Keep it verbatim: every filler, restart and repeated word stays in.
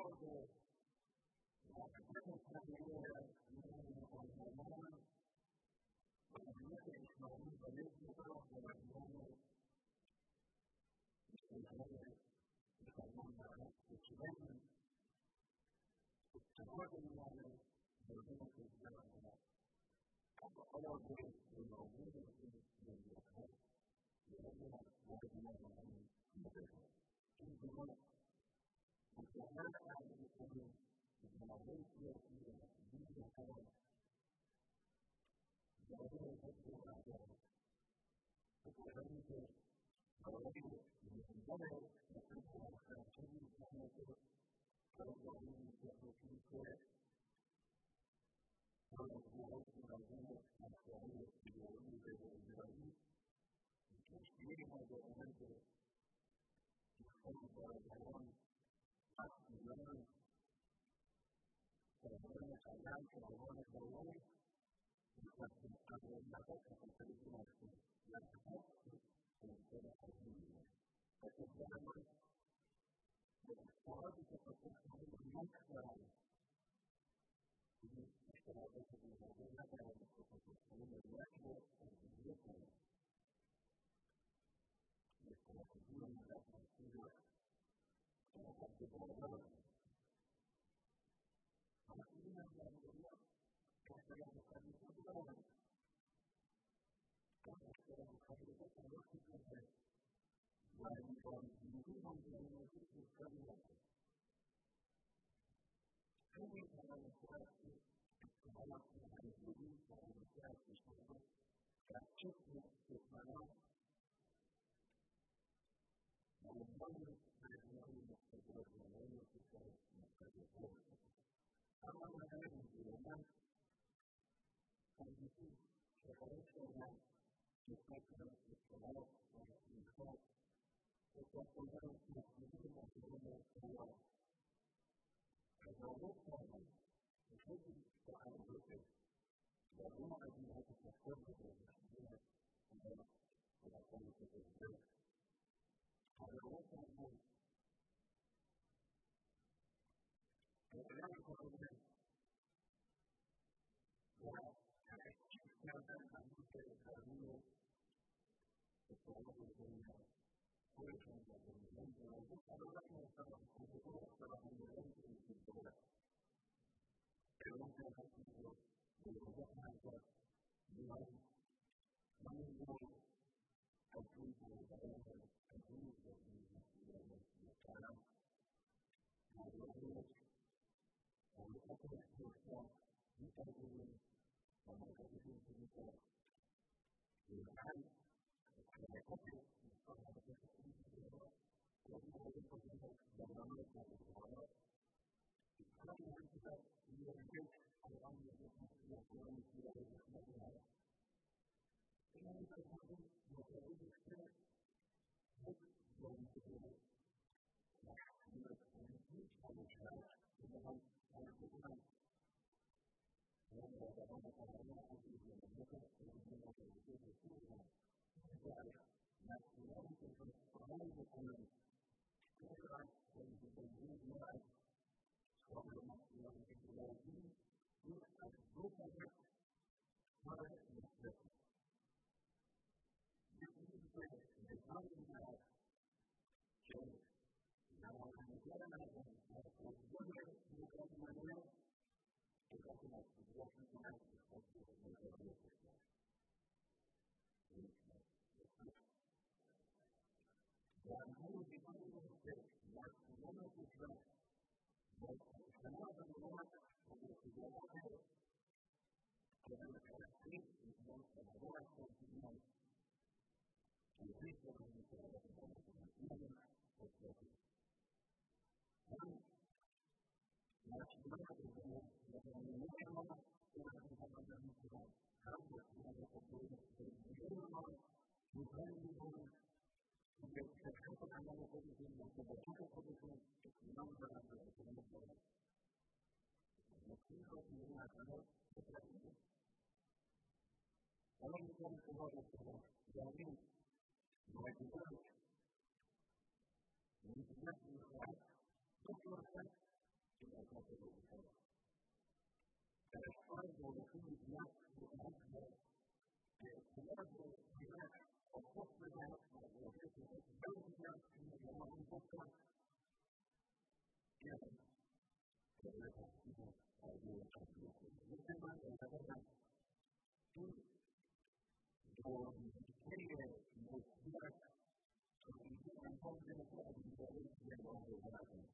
the different kind of area on the line, but I'm looking at my own beliefs about what I'm doing. It's a very, it's a long time. It's very, it's a hard one. The benefits that I have. All of this, you know, really is in the heart. You know, we have to work on our own individual. In the world, if the heart has to be coming, if the heart feels even if you need to have it, the other is to have it. If the other is to already, you can get it, if people have to continue to make it, so that we need to get into it. So that we hope to have it, and so we will be able to do it. Because reading of the Olympics is something that I want to learn. So I learn it I like, and I learn it I like. Because I will not have to consider it myself. You have to help me, and instead of helping me. But if I learn, it's hard because I think I will not try. Instead of helping me, I will not have to consider it. I will not have to consider it. If I have to do it, I have to do it. So I have to go along. I have to do it, I have to do it. Because I have to come to the along. Because I have to come to the along. Why we want to do it, I do it, is very well. Every time I practice, I want to have a belief that I will practice something that just makes it my own. I will wonder if I know that the Lord will know what to say in the Lord. I want to have you do it. And you see, if I also want to take it up with the Lord and in fact, if I can learn to do it, I can learn it to love. As I look at it, it should be the kind of look at it. But I want to be able to support it and do it. And then, when I come to this day, I will look at it. And I want to go ahead. Well, I just know that I'm looking at how we will, if the Lord is in the portions of the things that I look at, I don't know if I'm going to go up, but I'm going to go to the people that I don't know how to do it. They will recognize that, you know, some of the of people that I have agreed with me in the time, and I will do it. I will open it to yourself, you can do it, and I will do it to yourself. You know, I when I open it, I have a different thing to do it. I don't know what to do it, but I'm not going to do it. It's not going to that you are good, I want you to do it, you are going to do it, it's not going to happen. And I think I think what I would expect, what going to do it. You know, when you teach how to try, you know, how to do it. And I don't know how to do it, and I look at it, and I don't know how to do it, and I got it. That's the only thing that I want to do it. It's like, when you can read life, so I'm going to be able to do it. You have to look at it, how it is different. This is the way, and it's not even that change. Now, when you get an idea, like, when you look at it, you look at my name, it's like, you know, it's what you can have to do with it, and it's what you can do. But I'm going to be able to say, like, one of the things, but I'm not going to want to go to the other way. So I'm going to think, you know, and I want to do it. And I think that I'm going to do it, and I'm going to do it. It's like, one, much better than the one that I'm going to do it, or I'm going to do it. How do I do it? I'm going to do it. The other one, we're going to do it. And the second one, I'm going to do it. And the second one, it's number of the number. And the thing that you want to know, it's like, I want to go to the water for that. Yeah, I mean, like the water. You need to get to the water. Look for a second. in أساس الإنسان. فالأشخاص والوصول بنفس وهذا اختلاف الخلاف والفصل بنفسه وفكرة الزوج بنفسه لما يفكر يعني كذا تحسين هذه القضية. مثل ما تتكلم في دور كل مسؤوليات تريدون أن تنزل فوق الجواب من الأمر